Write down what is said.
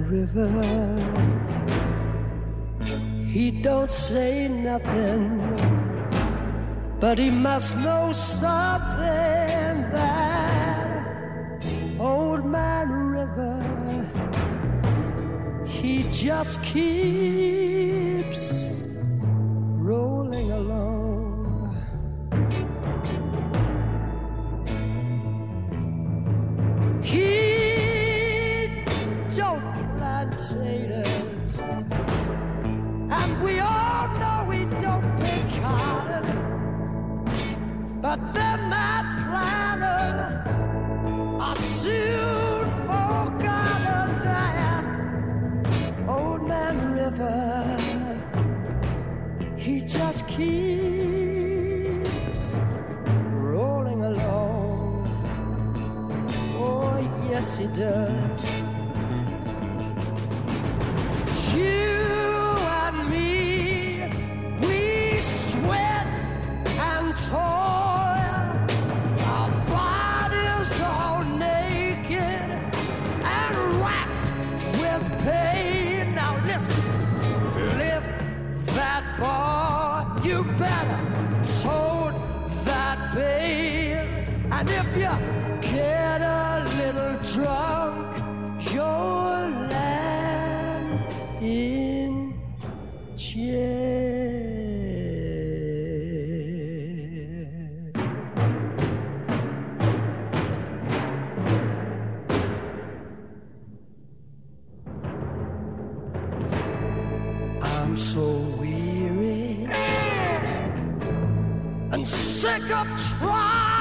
river. He don't say nothing, but he must know something. That old man river, he just keeps rolling along. He don't plant taters, and we all know he don't pick cotton, but them that planted are soon forgotten. That old man river, he just keeps rolling along. Oh, yes, he does. You and me, we sweat and toil. Our bodies all naked and racked with pain. Now listen, lift that bar, you better tote that bale. And if you get a little drunk, you'll land in jail. I'm so weary and sick of trying